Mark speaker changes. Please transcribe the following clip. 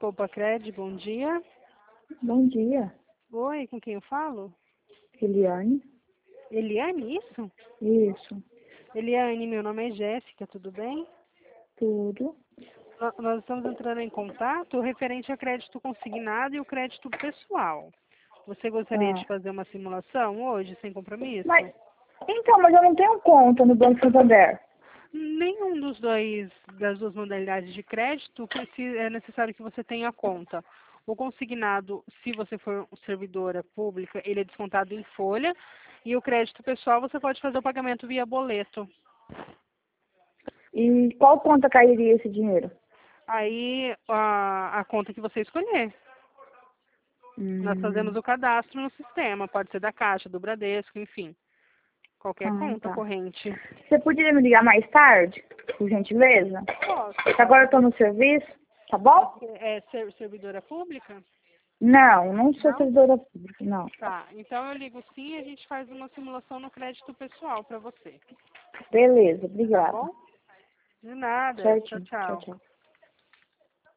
Speaker 1: Poupa Cred, bom dia.
Speaker 2: Bom dia,
Speaker 1: Oi, com quem eu falo?
Speaker 2: Eliane.
Speaker 1: Eliane, isso?
Speaker 2: Isso,
Speaker 1: Eliane, meu nome é Jéssica, tudo bem?
Speaker 2: tudo.
Speaker 1: Nós estamos entrando em contato referente a crédito consignado e o crédito pessoal. Você gostaria
Speaker 2: Ah,
Speaker 1: de fazer uma simulação hoje, sem compromisso?
Speaker 2: mas eu não tenho conta no Banco Santander.
Speaker 1: Nenhum das duas modalidades de crédito é necessário que você tenha conta. O consignado, se você for servidora pública, ele é descontado em folha, e o crédito pessoal você pode fazer o pagamento via boleto.
Speaker 2: E qual conta cairia esse dinheiro?
Speaker 1: Aí a conta que você escolher. Nós fazemos
Speaker 2: Hum,
Speaker 1: o cadastro no sistema, pode ser da Caixa, do Bradesco, enfim, qualquer conta
Speaker 2: tá.
Speaker 1: corrente.
Speaker 2: Você poderia me ligar mais tarde, por gentileza?
Speaker 1: Posso.
Speaker 2: Que agora eu tô no serviço, tá bom?
Speaker 1: Você é servidora pública?
Speaker 2: Não, não sou
Speaker 1: Não?
Speaker 2: servidora pública, não.
Speaker 1: Tá, então eu ligo sim e a gente faz uma simulação no crédito pessoal para você.
Speaker 2: Beleza,
Speaker 1: Tá
Speaker 2: obrigada.
Speaker 1: bom? De nada. Tchau,
Speaker 2: Certinho, tchau,
Speaker 1: tchau.
Speaker 2: tchau.